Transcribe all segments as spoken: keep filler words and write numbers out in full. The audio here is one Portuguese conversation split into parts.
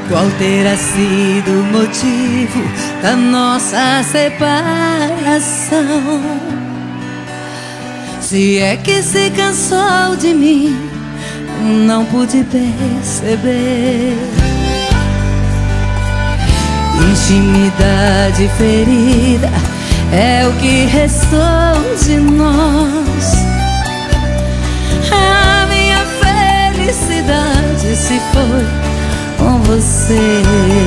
Qual terá sido o motivo da nossa separação? Se é que se cansou de mim, não pude perceber. Intimidade ferida é o que restou de nós. A minha felicidade se foi com você.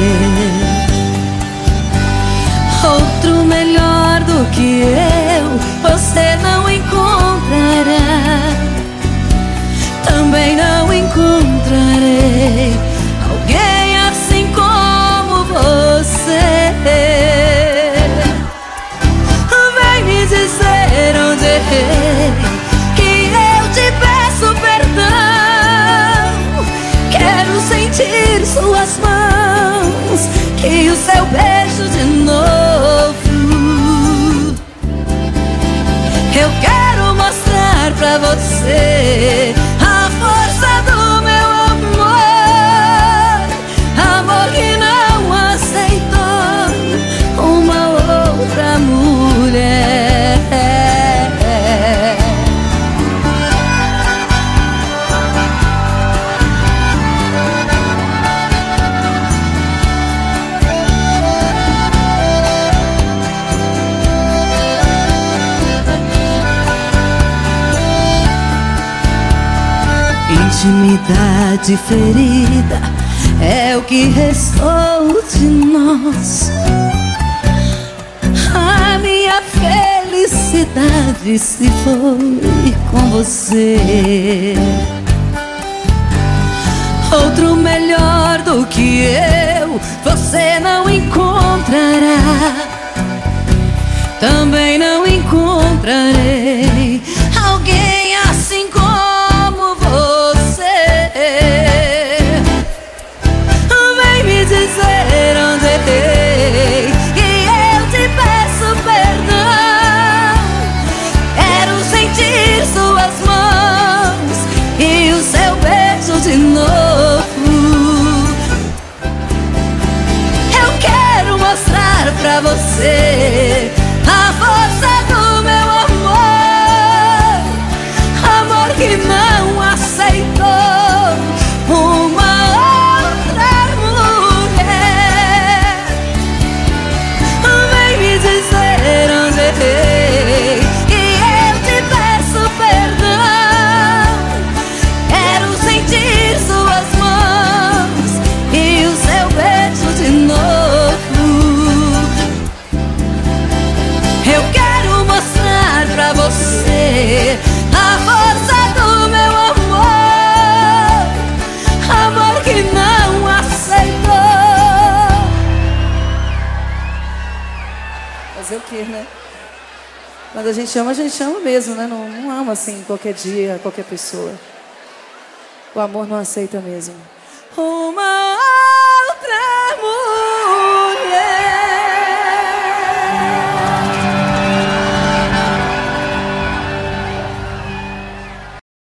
Outro melhor do que eu você não encontrará. Também não encontrarei alguém assim como você. Vem me dizer onde errei, que eu te peço perdão. Quero sentir suas mãos e o seu beijo de novo. Eu quero mostrar pra você a força do meu amor, amor que não aceitou uma outra mulher. Intimidade ferida é o que restou de nós. A minha felicidade se foi com você. Outro melhor do que eu você não encontrará. Também não encontrarei alguém assim como dizer onde errei, e eu te peço perdão. Quero sentir suas mãos e o seu beijo de novo. Eu quero mostrar pra você a força do meu amor, amor que não aceitou uma e eu te peço perdão. Quero sentir suas mãos e o seu beijo de novo. Eu quero mostrar pra você a força do meu amor, amor que não aceitou. Fazer o que, né? Quando a gente ama, a gente ama mesmo, né? Não, não ama assim qualquer dia, qualquer pessoa. O amor não aceita mesmo. Uma outra